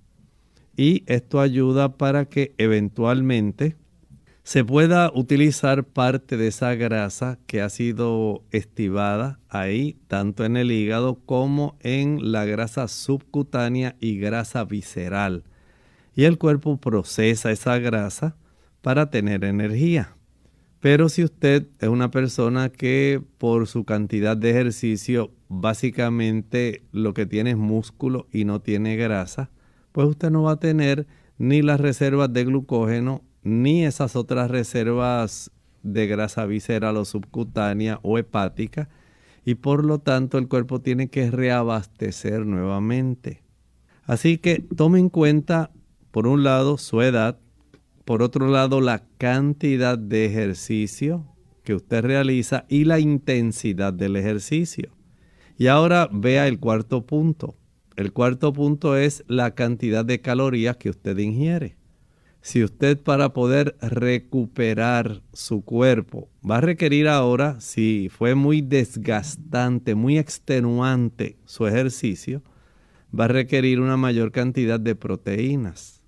Y esto ayuda para que eventualmente se pueda utilizar parte de esa grasa que ha sido estibada ahí, tanto en el hígado como en la grasa subcutánea y grasa visceral. Y el cuerpo procesa esa grasa para tener energía. Pero si usted es una persona que por su cantidad de ejercicio básicamente lo que tiene es músculo y no tiene grasa, pues usted no va a tener ni las reservas de glucógeno ni esas otras reservas de grasa visceral o subcutánea o hepática, y por lo tanto el cuerpo tiene que reabastecer nuevamente. Así que tome en cuenta, por un lado, su edad, por otro lado, la cantidad de ejercicio que usted realiza y la intensidad del ejercicio. Y ahora vea el cuarto punto. El cuarto punto es la cantidad de calorías que usted ingiere. Si usted, para poder recuperar su cuerpo, va a requerir ahora, si fue muy desgastante, muy extenuante su ejercicio, va a requerir una mayor cantidad de proteínas.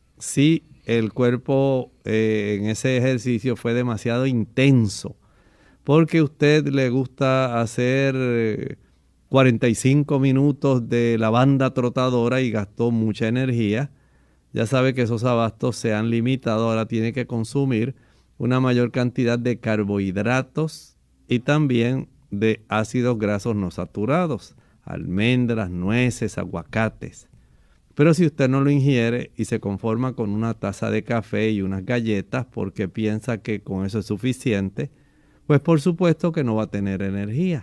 Si el cuerpo eh, en ese ejercicio fue demasiado intenso, porque a usted le gusta hacer eh, cuarenta y cinco minutos de la banda trotadora y gastó mucha energía, ya sabe que esos abastos se han limitado. Ahora tiene que consumir una mayor cantidad de carbohidratos y también de ácidos grasos no saturados, almendras, nueces, aguacates. Pero si usted no lo ingiere y se conforma con una taza de café y unas galletas porque piensa que con eso es suficiente, pues por supuesto que no va a tener energía.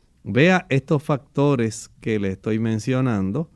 Vea estos factores que le estoy mencionando,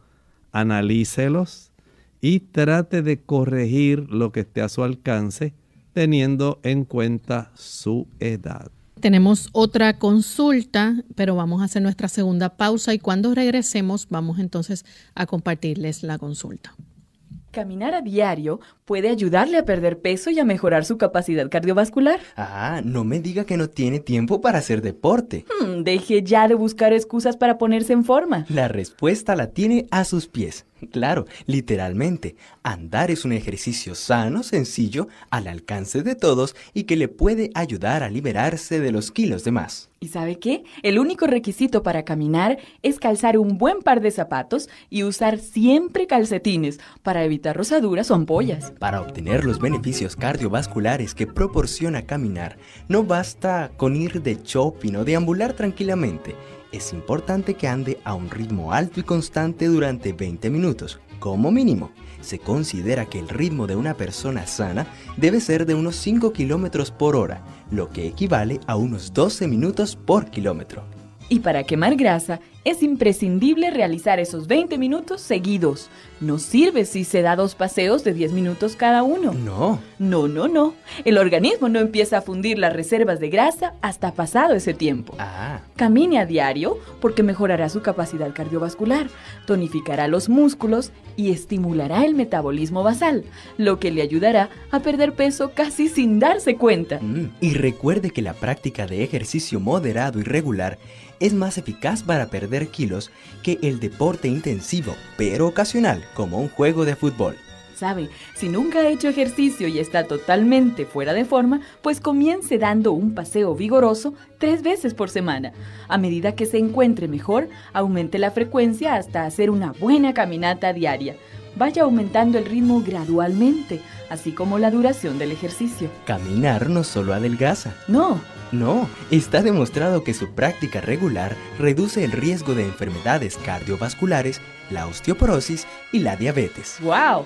analícelos y trate de corregir lo que esté a su alcance teniendo en cuenta su edad. Tenemos otra consulta, pero vamos a hacer nuestra segunda pausa y cuando regresemos vamos entonces a compartirles la consulta. Caminar a diario puede ayudarle a perder peso y a mejorar su capacidad cardiovascular. Ah, no me diga que no tiene tiempo para hacer deporte. Hmm, deje ya de buscar excusas para ponerse en forma. La respuesta la tiene a sus pies. Claro, literalmente, andar es un ejercicio sano, sencillo, al alcance de todos y que le puede ayudar a liberarse de los kilos de más. ¿Y sabe qué? El único requisito para caminar es calzar un buen par de zapatos y usar siempre calcetines para evitar rosaduras o ampollas. Para obtener los beneficios cardiovasculares que proporciona caminar, no basta con ir de shopping o deambular tranquilamente. Es importante que ande a un ritmo alto y constante durante veinte minutos, como mínimo. Se considera que el ritmo de una persona sana debe ser de unos cinco kilómetros por hora, lo que equivale a unos doce minutos por kilómetro. Y para quemar grasa, es imprescindible realizar esos veinte minutos seguidos. No sirve si se da dos paseos de diez minutos cada uno. No. No, no, no. El organismo no empieza a fundir las reservas de grasa hasta pasado ese tiempo. Ah. Camine a diario porque mejorará su capacidad cardiovascular, tonificará los músculos y estimulará el metabolismo basal, lo que le ayudará a perder peso casi sin darse cuenta. Mm. Y recuerde que la práctica de ejercicio moderado y regular es más eficaz para perder kilos que el deporte intensivo, pero ocasional, como un juego de fútbol. ¿Sabe? Si nunca ha hecho ejercicio y está totalmente fuera de forma, pues comience dando un paseo vigoroso tres veces por semana. A medida que se encuentre mejor, aumente la frecuencia hasta hacer una buena caminata diaria. Vaya aumentando el ritmo gradualmente, así como la duración del ejercicio. Caminar no solo adelgaza. No. No, está demostrado que su práctica regular reduce el riesgo de enfermedades cardiovasculares, la osteoporosis y la diabetes. ¡Wow!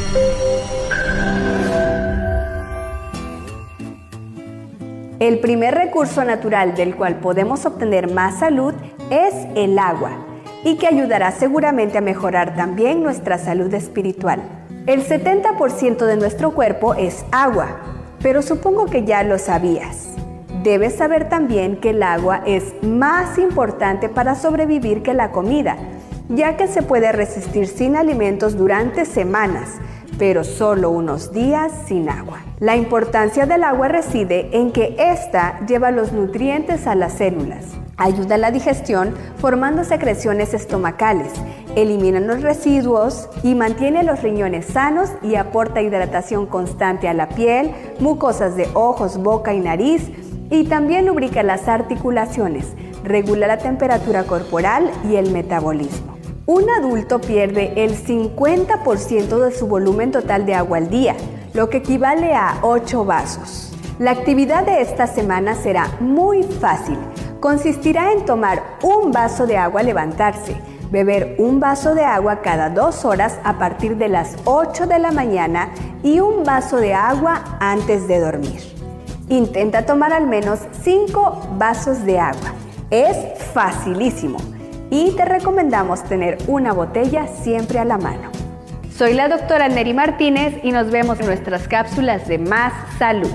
El primer recurso natural del cual podemos obtener más salud es el agua, y que ayudará seguramente a mejorar también nuestra salud espiritual. El setenta por ciento de nuestro cuerpo es agua, pero supongo que ya lo sabías. Debes saber también que el agua es más importante para sobrevivir que la comida, ya que se puede resistir sin alimentos durante semanas, pero solo unos días sin agua. La importancia del agua reside en que ésta lleva los nutrientes a las células, ayuda a la digestión formando secreciones estomacales, elimina los residuos y mantiene los riñones sanos y aporta hidratación constante a la piel, mucosas de ojos, boca y nariz, y también lubrica las articulaciones, regula la temperatura corporal y el metabolismo. Un adulto pierde el cincuenta por ciento de su volumen total de agua al día, lo que equivale a ocho vasos. La actividad de esta semana será muy fácil. Consistirá en tomar un vaso de agua al levantarse, beber un vaso de agua cada dos horas a partir de las ocho de la mañana y un vaso de agua antes de dormir. Intenta tomar al menos cinco vasos de agua. Es facilísimo y te recomendamos tener una botella siempre a la mano. Soy la doctora Neri Martínez y nos vemos en nuestras cápsulas de Más Salud.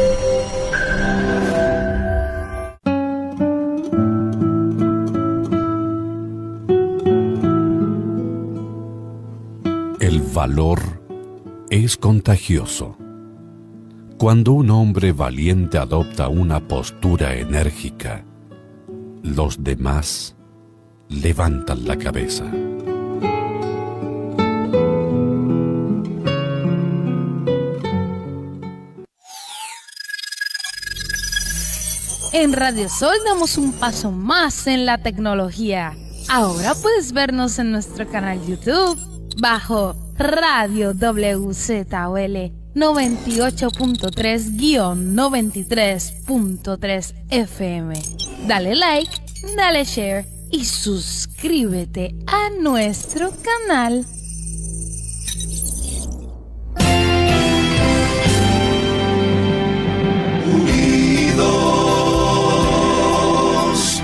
El valor es contagioso. Cuando un hombre valiente adopta una postura enérgica, los demás levantan la cabeza. En Radio Sol damos un paso más en la tecnología. Ahora puedes vernos en nuestro canal YouTube bajo Radio W Z O L noventa y ocho punto tres guión noventa y tres punto tres F M. Dale like, dale share y suscríbete a nuestro canal. Unidos,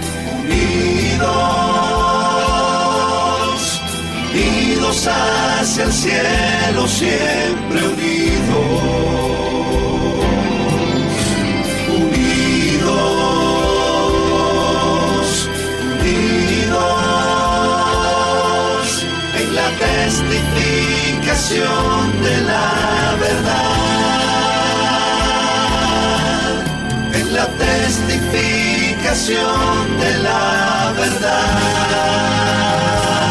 unidos, unidos hacia el cielo, siempre unidos. Testificación de la verdad, en la testificación de la verdad.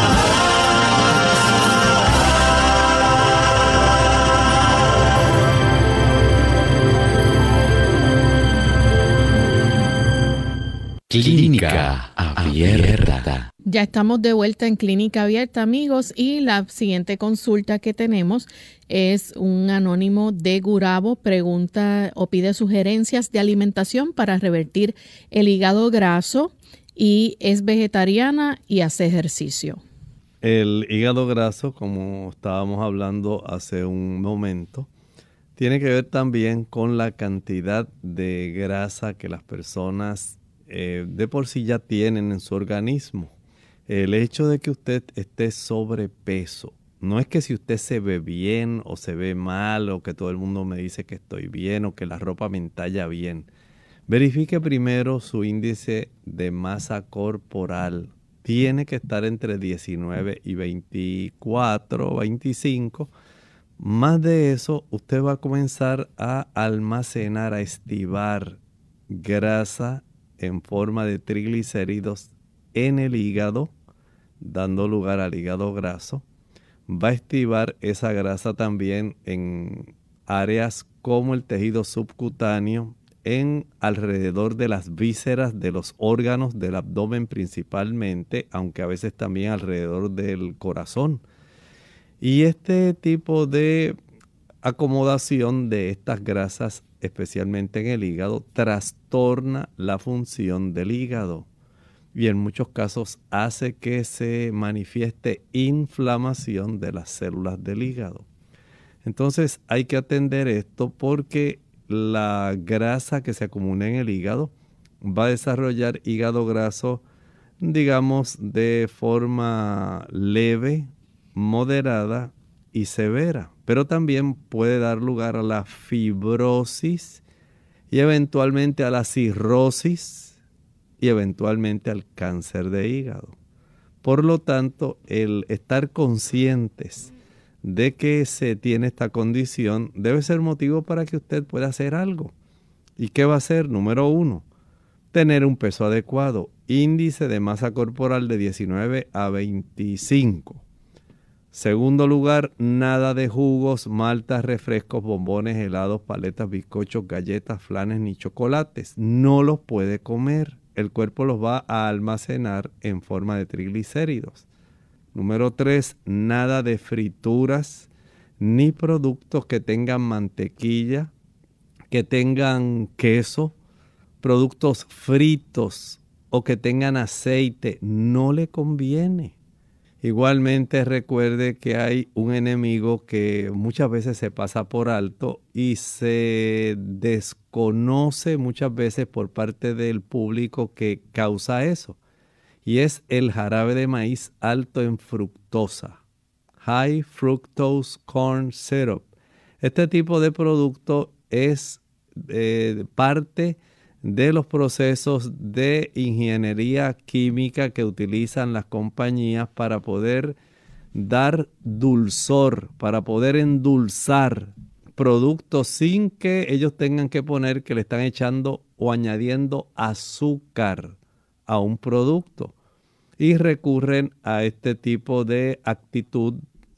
Clínica Abierta. Ya estamos de vuelta en Clínica Abierta, amigos, y la siguiente consulta que tenemos es un anónimo de Gurabo. Pregunta o pide sugerencias de alimentación para revertir el hígado graso y es vegetariana y hace ejercicio. El hígado graso, como estábamos hablando hace un momento, tiene que ver también con la cantidad de grasa que las personas eh, de por sí ya tienen en su organismo. El hecho de que usted esté sobrepeso, no es que si usted se ve bien o se ve mal o que todo el mundo me dice que estoy bien o que la ropa me entalla bien. Verifique primero su índice de masa corporal. Tiene que estar entre diecinueve y veinticuatro o veinticinco. Más de eso, usted va a comenzar a almacenar, a estivar grasa en forma de triglicéridos en el hígado, dando lugar al hígado graso. Va a estivar esa grasa también en áreas como el tejido subcutáneo, en alrededor de las vísceras de los órganos del abdomen principalmente, aunque a veces también alrededor del corazón. Y este tipo de acomodación de estas grasas, especialmente en el hígado, trastorna la función del hígado. Y en muchos casos hace que se manifieste inflamación de las células del hígado. Entonces hay que atender esto porque la grasa que se acumula en el hígado va a desarrollar hígado graso, digamos, de forma leve, moderada y severa. Pero también puede dar lugar a la fibrosis y eventualmente a la cirrosis y eventualmente al cáncer de hígado. Por lo tanto, el estar conscientes de que se tiene esta condición, debe ser motivo para que usted pueda hacer algo. ¿Y qué va a hacer? Número uno, tener un peso adecuado, índice de masa corporal de diecinueve a veinticinco. Segundo lugar, nada de jugos, maltas, refrescos, bombones, helados, paletas, bizcochos, galletas, flanes ni chocolates. No los puede comer. El cuerpo los va a almacenar en forma de triglicéridos. Número tres, nada de frituras ni productos que tengan mantequilla, que tengan queso, productos fritos o que tengan aceite. No le conviene. Igualmente recuerde que hay un enemigo que muchas veces se pasa por alto y se desconoce muchas veces por parte del público que causa eso. Y es el jarabe de maíz alto en fructosa. High Fructose Corn Syrup. Este tipo de producto es eh, parte de los procesos de ingeniería química que utilizan las compañías para poder dar dulzor, para poder endulzar productos sin que ellos tengan que poner que le están echando o añadiendo azúcar a un producto. Y recurren a este tipo de actitud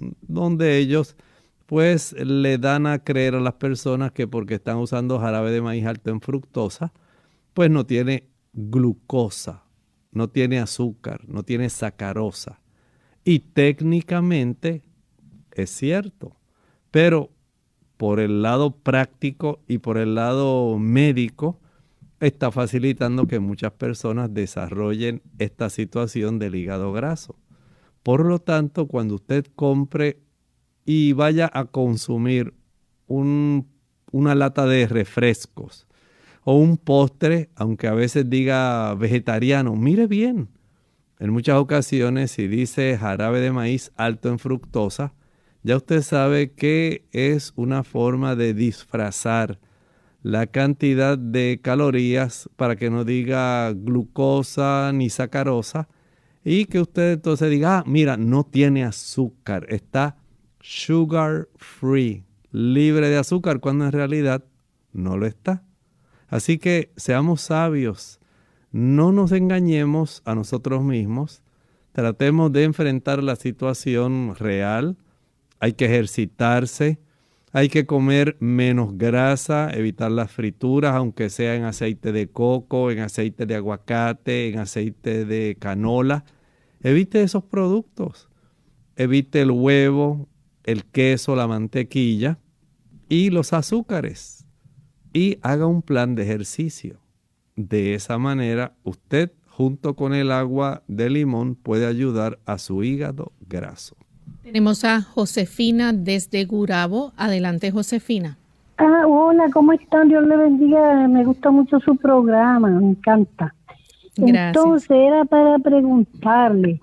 donde ellos pues le dan a creer a las personas que porque están usando jarabe de maíz alto en fructosa, pues no tiene glucosa, no tiene azúcar, no tiene sacarosa. Y técnicamente es cierto, pero por el lado práctico y por el lado médico está facilitando que muchas personas desarrollen esta situación del hígado graso. Por lo tanto, cuando usted compre y vaya a consumir un, una lata de refrescos, o un postre, aunque a veces diga vegetariano, mire bien. En muchas ocasiones, si dice jarabe de maíz alto en fructosa, ya usted sabe que es una forma de disfrazar la cantidad de calorías para que no diga glucosa ni sacarosa y que usted entonces diga, ah, mira, no tiene azúcar, está sugar free, libre de azúcar, cuando en realidad no lo está. Así que seamos sabios, no nos engañemos a nosotros mismos, tratemos de enfrentar la situación real, hay que ejercitarse, hay que comer menos grasa, evitar las frituras, aunque sea en aceite de coco, en aceite de aguacate, en aceite de canola. Evite esos productos, evite el huevo, el queso, la mantequilla y los azúcares. Y haga un plan de ejercicio. De esa manera, usted, junto con el agua de limón, puede ayudar a su hígado graso. Tenemos a Josefina desde Gurabo. Adelante, Josefina. Ah, hola, ¿cómo están? Dios le bendiga. Me gusta mucho su programa, me encanta. Gracias. Entonces, era para preguntarle,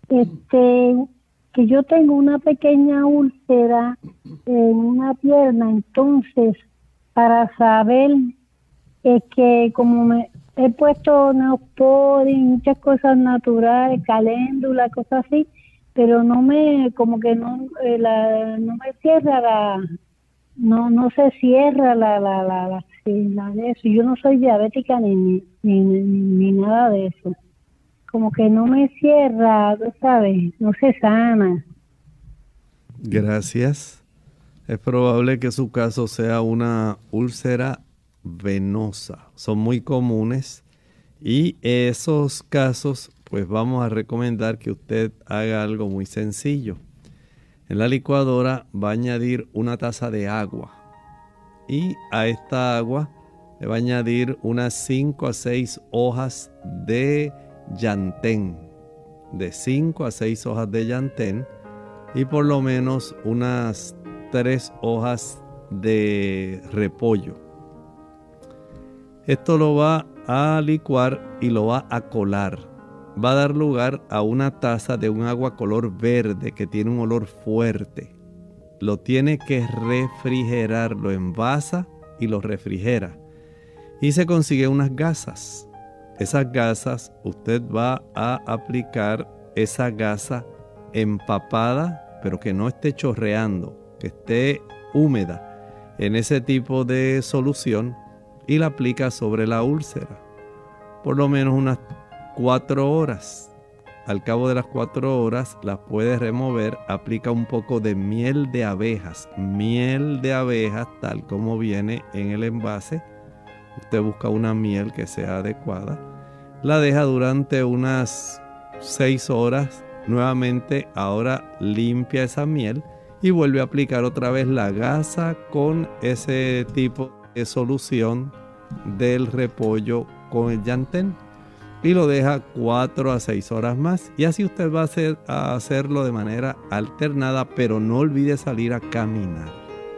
este, que yo tengo una pequeña úlcera en una pierna, entonces, para saber es que como me he puesto Neosporin, muchas cosas naturales, caléndula, cosas así, pero no me, como que no, eh, la, no me cierra la, no, no se cierra la, la, la, la, la de eso. Yo no soy diabética ni ni, ni, ni nada de eso. Como que no me cierra, tú sabes, no se sana. Gracias. Es probable que su caso sea una úlcera venosa. Son muy comunes y esos casos, pues vamos a recomendar que usted haga algo muy sencillo. En la licuadora va a añadir una taza de agua y a esta agua le va a añadir unas cinco a seis hojas de llantén, de cinco a seis hojas de llantén y por lo menos unas tres hojas de repollo. Esto lo va a licuar y lo va a colar. Va a dar lugar a una taza de un agua color verde que tiene un olor fuerte. Lo tiene que refrigerar, lo envasa y lo refrigera. Y se consigue unas gasas. Esas gasas, usted va a aplicar esa gasa empapada pero que no esté chorreando, que esté húmeda en ese tipo de solución, y la aplica sobre la úlcera. Por lo menos unas cuatro horas. Al cabo de las cuatro horas las puede remover, aplica un poco de miel de abejas, miel de abejas tal como viene en el envase. Usted busca una miel que sea adecuada, la deja durante unas seis horas, nuevamente ahora limpia esa miel y vuelve a aplicar otra vez la gasa con ese tipo de solución del repollo con el llantén. Y lo deja cuatro a seis horas más. Y así usted va a, hacer, a hacerlo de manera alternada, pero no olvide salir a caminar.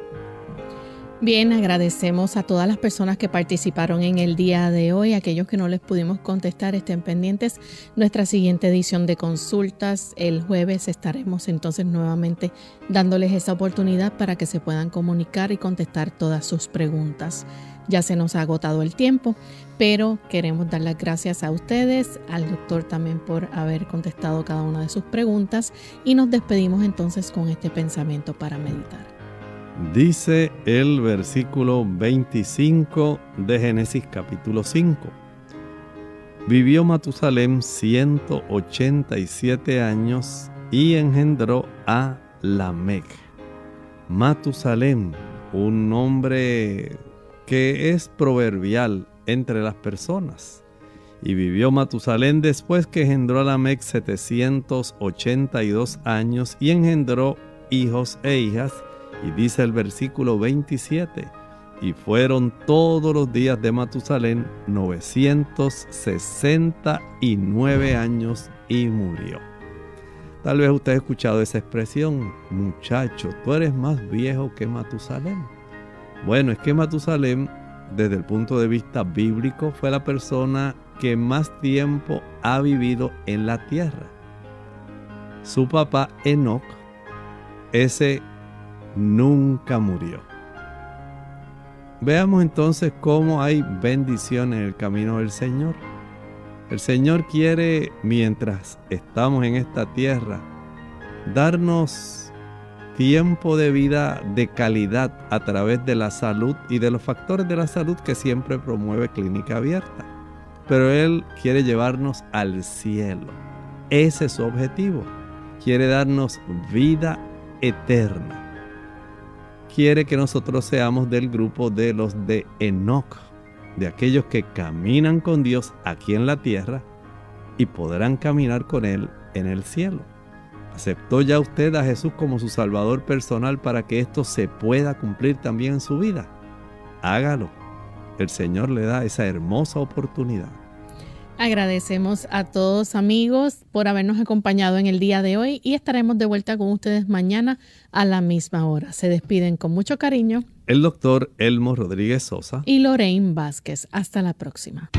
Bien, agradecemos a todas las personas que participaron en el día de hoy. Aquellos que no les pudimos contestar, estén pendientes. Nuestra siguiente edición de consultas, el jueves, estaremos entonces nuevamente dándoles esa oportunidad para que se puedan comunicar y contestar todas sus preguntas. Ya se nos ha agotado el tiempo, pero queremos dar las gracias a ustedes, al doctor también por haber contestado cada una de sus preguntas, y nos despedimos entonces con este pensamiento para meditar. Dice el versículo veinticinco de Génesis capítulo cinco. Vivió Matusalem ciento ochenta y siete años y engendró a Lamec. Matusalem, un nombre que es proverbial entre las personas. Y vivió Matusalén después que engendró a Lamec setecientos ochenta y dos años y engendró hijos e hijas. Y dice el versículo veintisiete, y fueron todos los días de Matusalén novecientos sesenta y nueve años y murió. Tal vez usted ha escuchado esa expresión: muchacho, tú eres más viejo que Matusalén. Bueno, es que Matusalén, desde el punto de vista bíblico, fue la persona que más tiempo ha vivido en la tierra. Su papá Enoc, ese nunca murió. Veamos entonces cómo hay bendición en el camino del Señor. El Señor quiere, mientras estamos en esta tierra, darnos tiempo de vida de calidad a través de la salud y de los factores de la salud que siempre promueve Clínica Abierta. Pero Él quiere llevarnos al cielo. Ese es su objetivo. Quiere darnos vida eterna. Quiere que nosotros seamos del grupo de los de Enoc, de aquellos que caminan con Dios aquí en la tierra y podrán caminar con Él en el cielo. ¿Aceptó ya usted a Jesús como su Salvador personal para que esto se pueda cumplir también en su vida? Hágalo. El Señor le da esa hermosa oportunidad. Agradecemos a todos, amigos, por habernos acompañado en el día de hoy, y estaremos de vuelta con ustedes mañana a la misma hora. Se despiden con mucho cariño el doctor Elmo Rodríguez Sosa y Lorraine Vázquez. Hasta la próxima.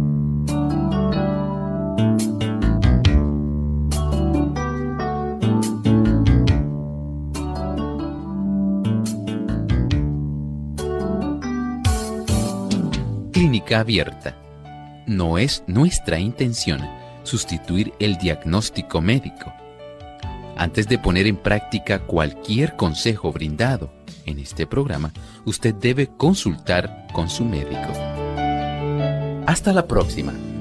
Clínica Abierta. No es nuestra intención sustituir el diagnóstico médico. Antes de poner en práctica cualquier consejo brindado en este programa, usted debe consultar con su médico. Hasta la próxima.